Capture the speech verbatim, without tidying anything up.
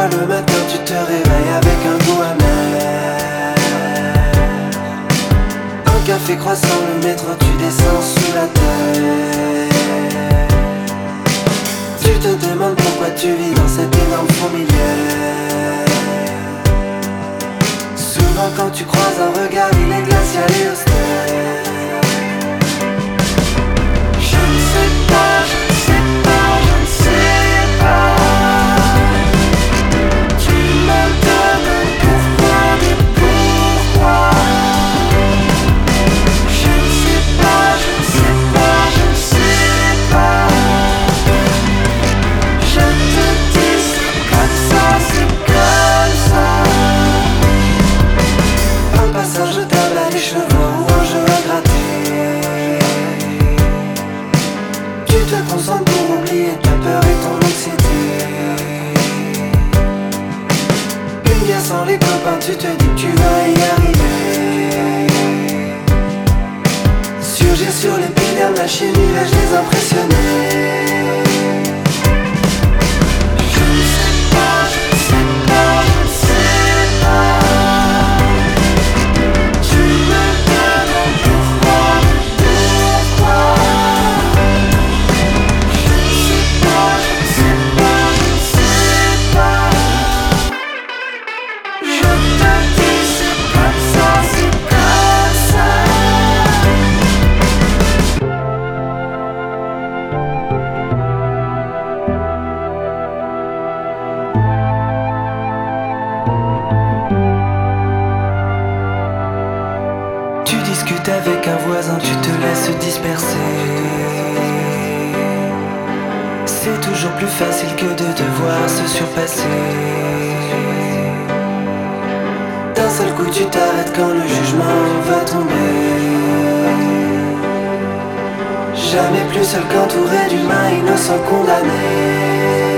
Parfois le matin tu te réveilles avec un goût amer. Un café croissant, le métro, tu descends sous la terre. Tu te demandes pourquoi tu vis dans cette énorme fourmilière. Souvent quand tu croises un regard, il est glacial et austère. Je ne sais pas, je ne sais pas, je ne sais pas. Tu me donnes pourquoi, mais pourquoi? Je ne sais pas, je ne sais pas, je ne sais pas. Je te dis c'est comme ça, c'est comme ça. Un passage de table à les cheveux ou un jeu à gratter. Tu te concentres pour oublier ta peur et ton anxiété. Une bière sans les copains, tu te dis que tu vas y arriver. Surgir sur l'épiderme, la chimie, vais-je les impressionner? Je ne sais pas, je ne sais pas, je ne sais pas. Tu me demandes pourquoi, pourquoi? Je ne sais pas, je ne sais pas, je ne sais pas. Je te dis c'est comme ça, c'est comme ça. Tu discutes avec un voisin, tu te laisses disperser. C'est toujours plus facile que de devoir se surpasser. D'un seul coup tu t'arrêtes quand le jugement va tomber. Jamais plus seul qu'entouré d'humains innocents condamnés.